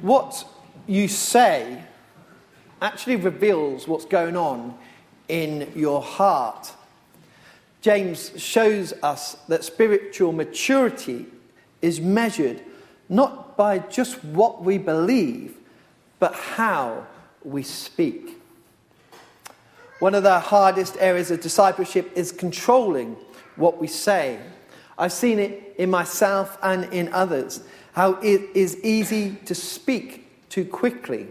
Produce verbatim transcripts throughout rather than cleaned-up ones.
what you say actually reveals what's going on in your heart. James shows us that spiritual maturity is measured not by just what we believe, but how we speak. One of the hardest areas of discipleship is controlling what we say. I've seen it in myself and in others, how it is easy to speak too quickly,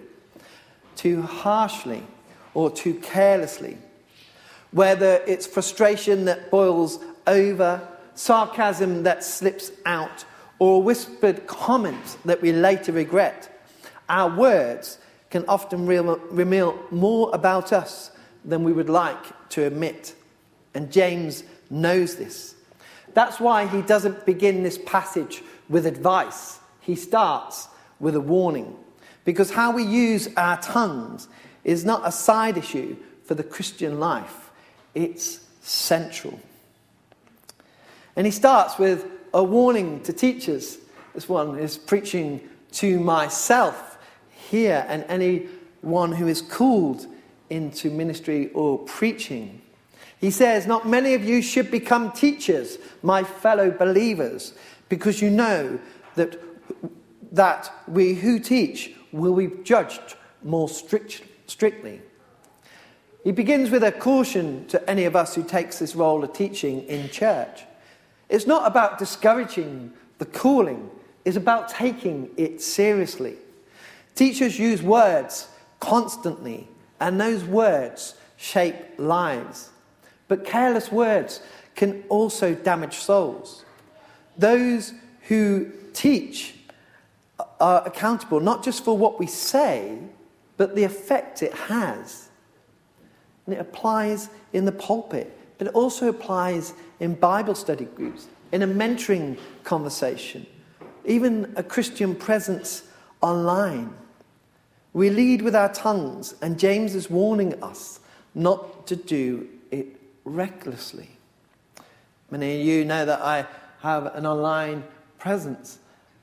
too harshly, or too carelessly. Whether it's frustration that boils over, sarcasm that slips out, or a whispered comment that we later regret, our words can often reveal more about us than we would like to admit. And James knows this. That's why he doesn't begin this passage with advice. He starts with a warning. Because how we use our tongues is not a side issue for the Christian life. It's central. And he starts with a warning to teachers. This one is preaching to myself here and anyone who is called into ministry or preaching. He says, not many of you should become teachers, my fellow believers, because you know that, that we who teach will be judged more strict, strictly. He begins with a caution to any of us who takes this role of teaching in church. It's not about discouraging the calling. It's about taking it seriously. Teachers use words constantly, and those words shape lives. But careless words can also damage souls. Those who teach are accountable not just for what we say, but the effect it has. And it applies in the pulpit. It also applies in Bible study groups, in a mentoring conversation, even a Christian presence online. We lead with our tongues, and James is warning us not to do it recklessly. Many of you know that I have an online presence.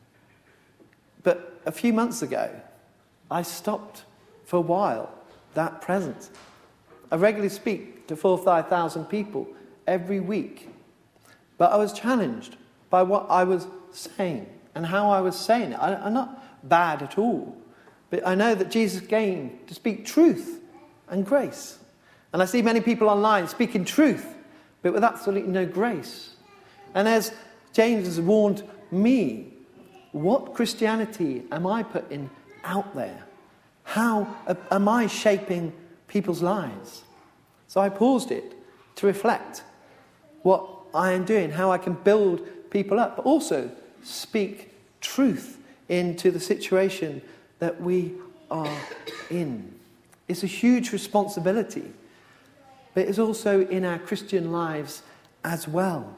But a few months ago, I stopped for a while that presence. I regularly speak to four or five thousand people every week. But I was challenged by what I was saying and how I was saying it. I, I'm not bad at all. But I know that Jesus came to speak truth and grace. And I see many people online speaking truth, but with absolutely no grace. And as James has warned me, what Christianity am I putting out there? How am I shaping people's lives? So I paused it to reflect what I am doing, how I can build people up, but also speak truth into the situation that we are in. It's a huge responsibility, but it's also in our Christian lives as well.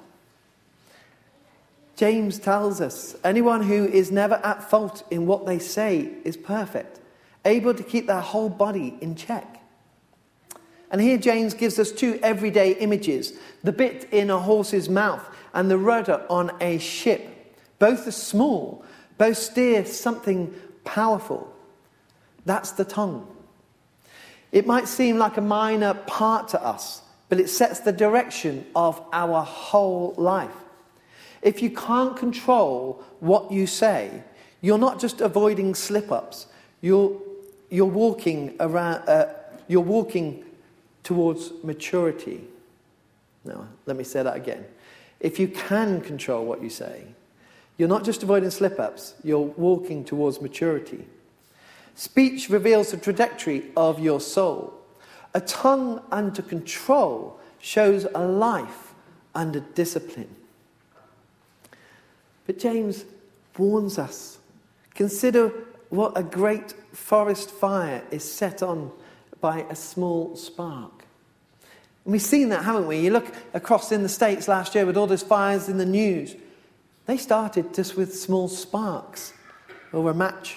James tells us, anyone who is never at fault in what they say is perfect, able to keep their whole body in check. And here James gives us two everyday images, the bit in a horse's mouth and the rudder on a ship. Both are small, both steer something powerful. That's the tongue. It might seem like a minor part to us, but it sets the direction of our whole life. If you can't control what you say, you're not just avoiding slip-ups. You're you're walking around. Uh, you're walking towards maturity. No, let me say that again. If you can control what you say, you're not just avoiding slip-ups. You're walking towards maturity. Speech reveals the trajectory of your soul. A tongue under control shows a life under discipline. But James warns us. Consider what a great forest fire is set on by a small spark. And we've seen that, haven't we? You look across in the States last year with all those fires in the news. They started just with small sparks or a match.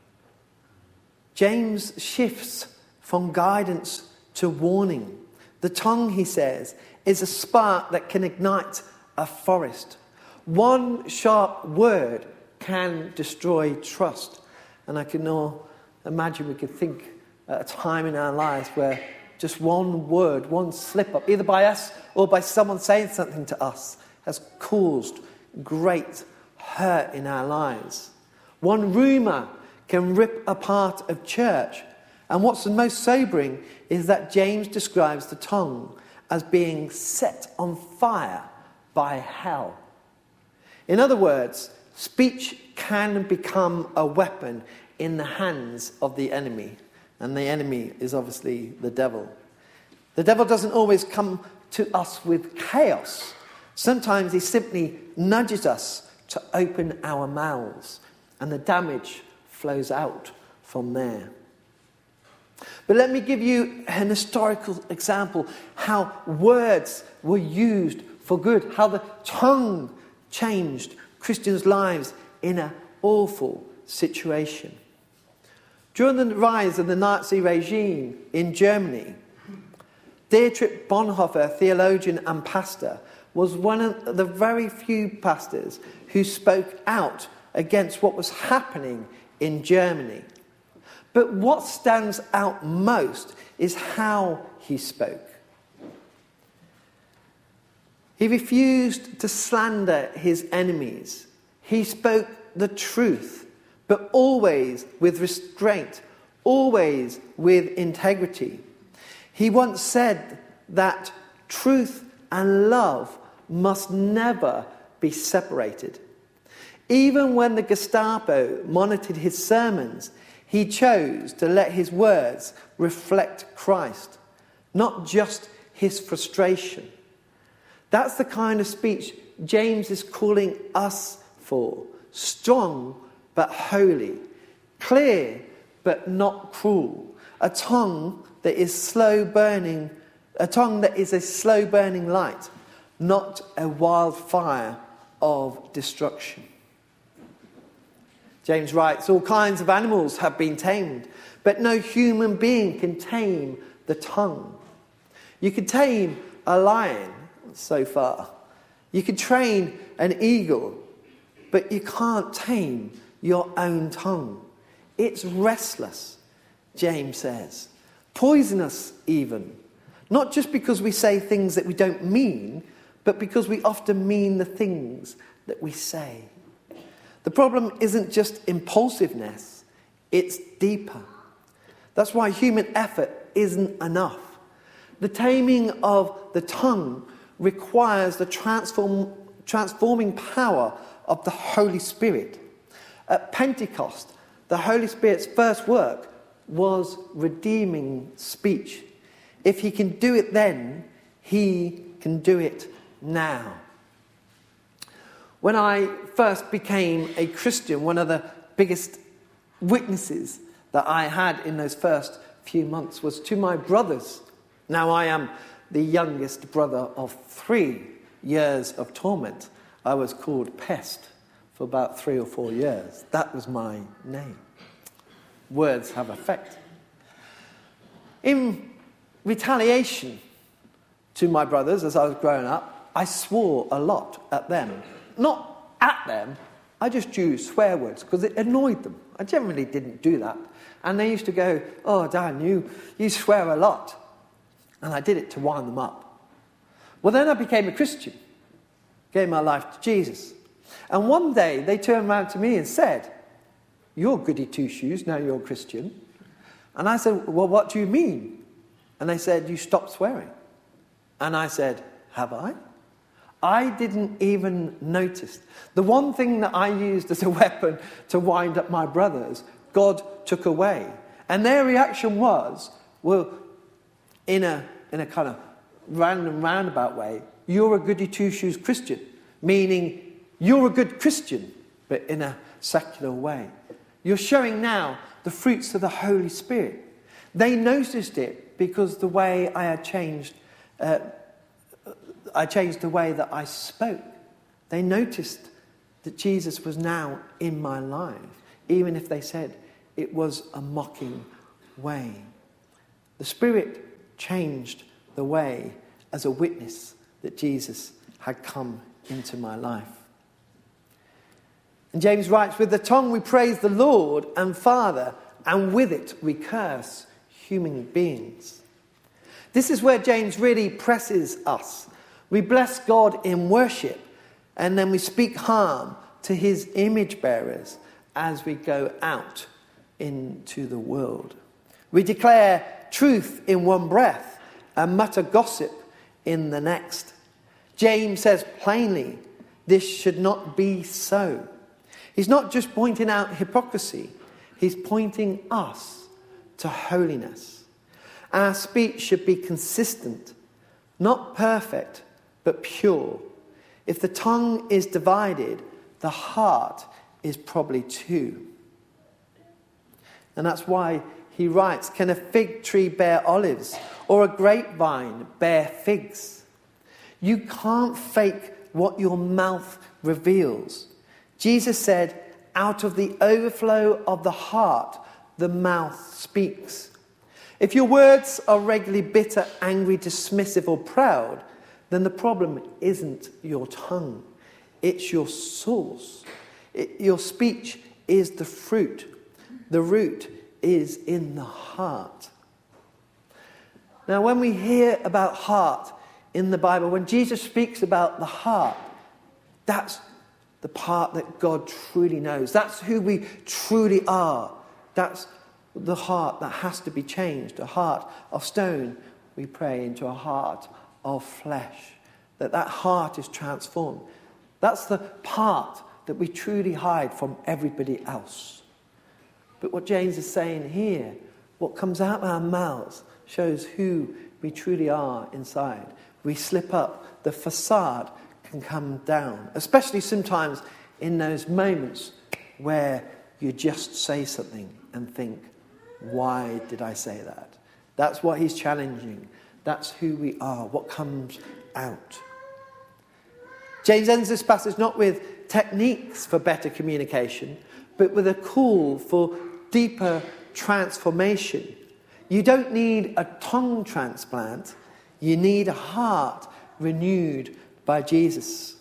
James shifts from guidance to warning. The tongue, he says, is a spark that can ignite a forest. One sharp word can destroy trust. And I can all imagine we could think at a time in our lives where just one word, one slip up, either by us or by someone saying something to us, has caused great hurt in our lives. One rumour can rip apart a church. And what's the most sobering is that James describes the tongue as being set on fire by hell. In other words, speech can become a weapon in the hands of the enemy. And the enemy is obviously the devil. The devil doesn't always come to us with chaos. Sometimes he simply nudges us to open our mouths, and the damage flows out from there. But let me give you an historical example how words were used for good, how the tongue changed Christians' lives in an awful situation. During the rise of the Nazi regime in Germany, Dietrich Bonhoeffer, theologian and pastor, was one of the very few pastors who spoke out against what was happening in Germany. But what stands out most is how he spoke. He refused to slander his enemies. He spoke the truth, but always with restraint, always with integrity. He once said that truth and love must never be separated. Even when the Gestapo monitored his sermons, he chose to let his words reflect Christ, not just his frustration. That's the kind of speech James is calling us for. Strong but holy. Clear but not cruel. A tongue that is slow burning, a tongue that is a slow burning light, not a wildfire of destruction. James writes, all kinds of animals have been tamed, but no human being can tame the tongue. You can tame a lion so far. You can train an eagle, but you can't tame your own tongue. It's restless, James says. Poisonous even. Not just because we say things that we don't mean, but because we often mean the things that we say. The problem isn't just impulsiveness, it's deeper. That's why human effort isn't enough. The taming of the tongue requires the transform, transforming power of the Holy Spirit. At Pentecost, the Holy Spirit's first work was redeeming speech. If he can do it then, he can do it now. When I first became a Christian, one of the biggest witnesses that I had in those first few months was to my brothers. Now I am the youngest brother of three years of torment. I was called Pest for about three or four years. That was my name. Words have effect. In retaliation to my brothers as I was growing up, I swore a lot at them. Not at them, I just used swear words because it annoyed them. I generally didn't do that. And they used to go, oh, Dan, you, you swear a lot. And I did it to wind them up. Well, then I became a Christian, gave my life to Jesus. And one day they turned around to me and said, you're goody two-shoes, now you're a Christian. And I said, well, what do you mean? And they said, you stopped swearing. And I said, have I? I didn't even notice. The one thing that I used as a weapon to wind up my brothers, God took away. And their reaction was, well, in a, in a kind of random roundabout way, you're a goody two-shoes Christian, meaning you're a good Christian, but in a secular way. You're showing now the fruits of the Holy Spirit. They noticed it because the way I had changed, uh, I changed the way that I spoke. They noticed that Jesus was now in my life, even if they said it was a mocking way. The Spirit changed the way as a witness that Jesus had come into my life. And James writes, with the tongue we praise the Lord and Father, and with it we curse human beings. This is where James really presses us. We bless God in worship, and then we speak harm to his image bearers as we go out into the world. We declare truth in one breath and mutter gossip in the next. James says plainly, this should not be so. He's not just pointing out hypocrisy, he's pointing us to holiness. Our speech should be consistent, not perfect, but pure. If the tongue is divided, the heart is probably too. And that's why he writes, can a fig tree bear olives or a grapevine bear figs? You can't fake what your mouth reveals. Jesus said, out of the overflow of the heart, the mouth speaks. If your words are regularly bitter, angry, dismissive, or proud, then the problem isn't your tongue. It's your source. It, your speech is the fruit. The root is in the heart. Now, when we hear about heart in the Bible, when Jesus speaks about the heart, that's the part that God truly knows. That's who we truly are. That's the heart that has to be changed. A heart of stone, we pray, into a heart of flesh. That that heart is transformed. That's the part that we truly hide from everybody else. But what James is saying here, what comes out of our mouths shows who we truly are inside. We slip up, the facade can come down, especially sometimes in those moments where you just say something and think, why did I say that? That's what he's challenging. That's who we are, what comes out. James ends this passage not with techniques for better communication, but with a call for deeper transformation. You don't need a tongue transplant. You need a heart renewed by Jesus.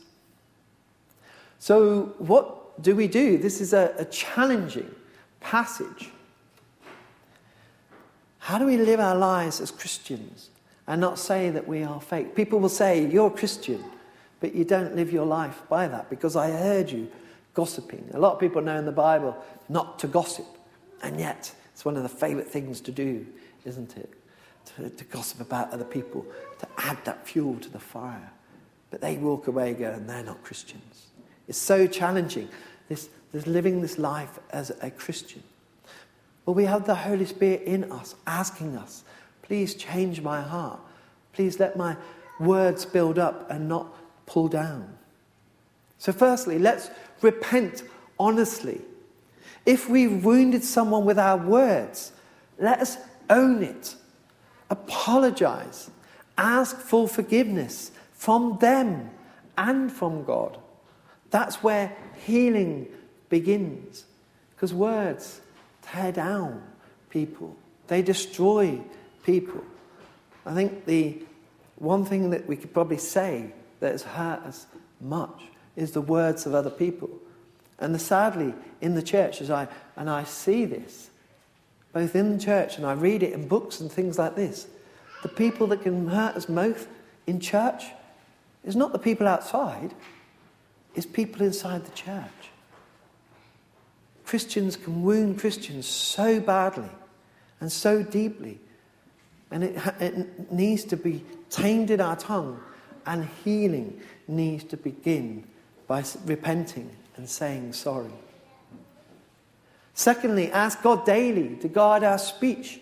So what do we do? This is a, a challenging passage. How do we live our lives as Christians and not say that we are fake? People will say, you're a Christian, but you don't live your life by that because I heard you gossiping. A lot of people know in the Bible not to gossip, and yet it's one of the favourite things to do, isn't it? To, to gossip about other people, to add that fuel to the fire. But they walk away going, they're not Christians. It's so challenging, this, this living this life as a Christian. Well, we have the Holy Spirit in us, asking us, please change my heart. Please let my words build up and not pull down. So firstly, let's repent honestly. If we've wounded someone with our words, let us own it. Apologize. Ask for forgiveness from them and from God. That's where healing begins. Because words tear down people. They destroy people. I think the one thing that we could probably say that has hurt us much is the words of other people. And the, sadly, in the church, as I and I see this, both in the church and I read it in books and things like this, the people that can hurt us most in church is not the people outside, it's people inside the church. Christians can wound Christians so badly and so deeply, and it, it needs to be tamed in our tongue, and healing needs to begin by repenting and saying sorry. Secondly, ask God daily to guard our speech.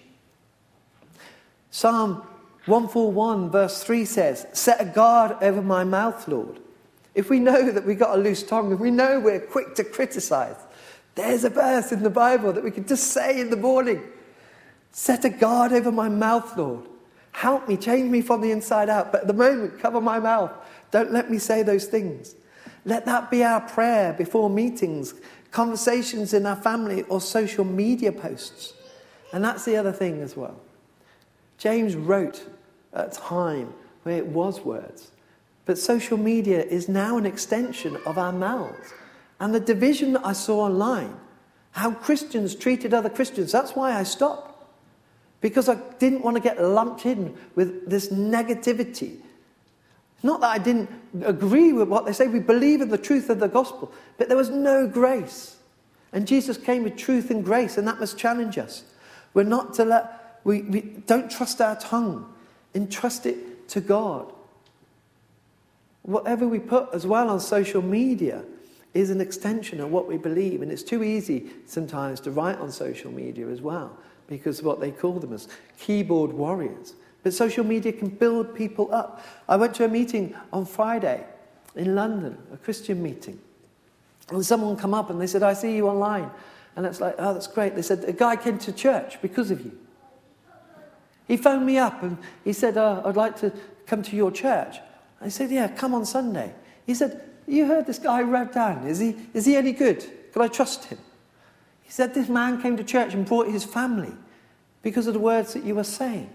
Psalm one forty-one verse three says, set a guard over my mouth, Lord. If we know that we've got a loose tongue, if we know we're quick to criticize, there's a verse in the Bible that we can just say in the morning. Set a guard over my mouth, Lord. Help me, change me from the inside out. But at the moment, cover my mouth. Don't let me say those things. Let that be our prayer before meetings, conversations in our family, or social media posts. And that's the other thing as well. James wrote at a time where it was words. But social media is now an extension of our mouths. And the division that I saw online, how Christians treated other Christians, that's why I stopped. Because I didn't want to get lumped in with this negativity. Not that I didn't agree with what they say. We believe in the truth of the gospel. But there was no grace. And Jesus came with truth and grace, and that must challenge us. We're not to let, we, we don't trust our tongue. Entrust it to God. Whatever we put as well on social media is an extension of what we believe. And it's too easy sometimes to write on social media as well, because of what they call them as keyboard warriors. But social media can build people up. I went to a meeting on Friday in London, a Christian meeting. And someone come up and they said, I see you online. And it's like, oh, that's great. They said, a guy came to church because of you. He phoned me up and he said, oh, I'd like to come to your church. I said, yeah, come on Sunday. He said, you heard this guy read down. Is he, is he any good? Can I trust him? He said, this man came to church and brought his family because of the words that you were saying.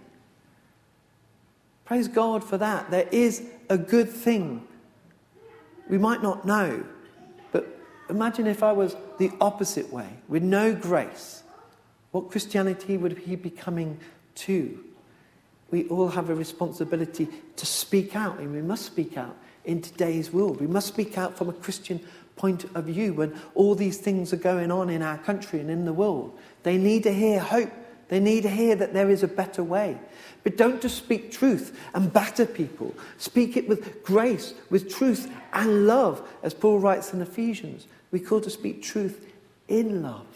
Praise God for that. There is a good thing. We might not know, but imagine if I was the opposite way, with no grace. What Christianity would he be coming to? We all have a responsibility to speak out, and we must speak out in today's world. We must speak out from a Christian point of view when all these things are going on in our country and in the world. They need to hear hope. They need to hear that there is a better way. But don't just speak truth and batter people. Speak it with grace, with truth and love. As Paul writes in Ephesians, we're called to speak truth in love.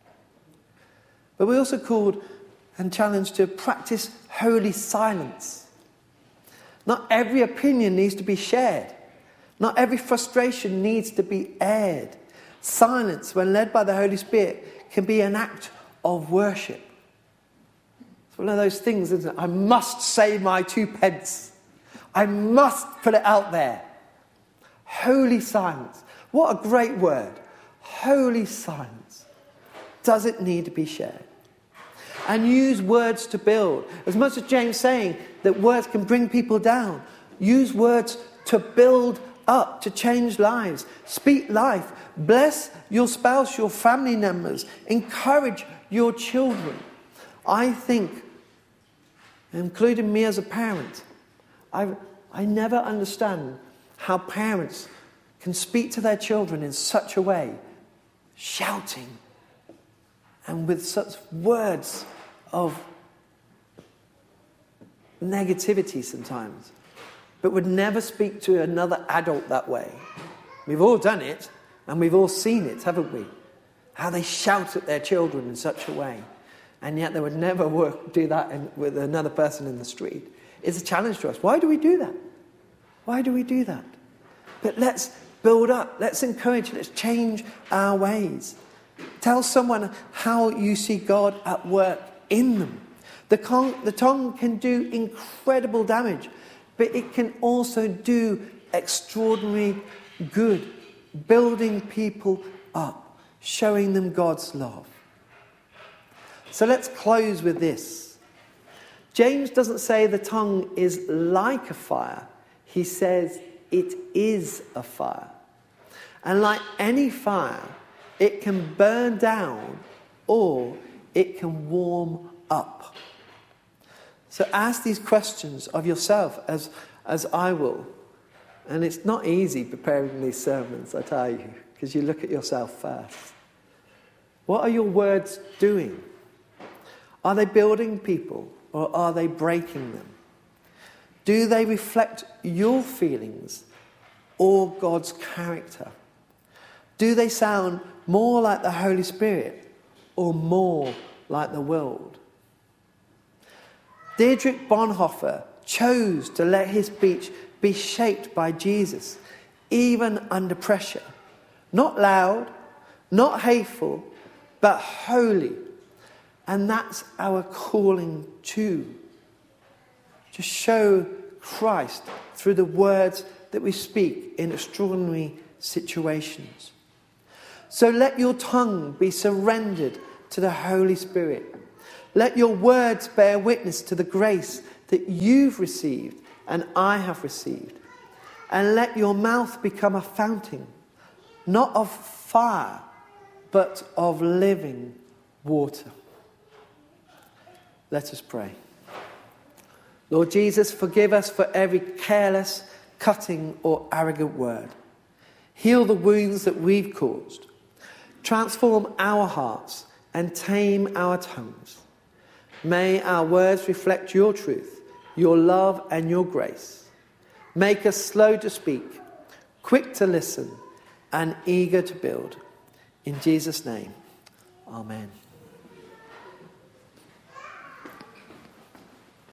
But we're also called and challenged to practice holy silence. Not every opinion needs to be shared. Not every frustration needs to be aired. Silence, when led by the Holy Spirit, can be an act of worship. It's one of those things, isn't it? I must say my two pence. I must put it out there. Holy silence. What a great word. Holy silence. Does it need to be shared? And use words to build. As much as James is saying that words can bring people down, use words to build up, to change lives. Speak life. Bless your spouse, your family members. Encourage your children. I think, including me as a parent, I, I never understand how parents can speak to their children in such a way, shouting, and with such words of negativity sometimes, but would never speak to another adult that way. We've all done it, and we've all seen it, haven't we? How they shout at their children in such a way, and yet they would never work, do that in, with another person in the street. It's a challenge to us. Why do we do that? Why do we do that? But let's build up, let's encourage, let's change our ways. Tell someone how you see God at work in them. The, con- the tongue can do incredible damage, but it can also do extraordinary good, building people up, showing them God's love. So let's close with this. James doesn't say the tongue is like a fire. He says it is a fire. And like any fire, it can burn down or it can warm up. So ask these questions of yourself as, as I will. And it's not easy preparing these sermons, I tell you, because you look at yourself first. What are your words doing? Are they building people or are they breaking them? Do they reflect your feelings or God's character? Do they sound more like the Holy Spirit or more like the world? Dietrich Bonhoeffer chose to let his speech be shaped by Jesus, even under pressure. Not loud, not hateful, but holy. And that's our calling too. To show Christ through the words that we speak in extraordinary situations. So let your tongue be surrendered to the Holy Spirit. Let your words bear witness to the grace that you've received and I have received. And let your mouth become a fountain. not of fire, but of living water. Let us pray. Lord Jesus, forgive us for every careless, cutting or arrogant word. Heal the wounds that we've caused. Transform our hearts and tame our tongues. May our words reflect your truth, your love and your grace. Make us slow to speak, quick to listen, and eager to build. In Jesus' name, amen.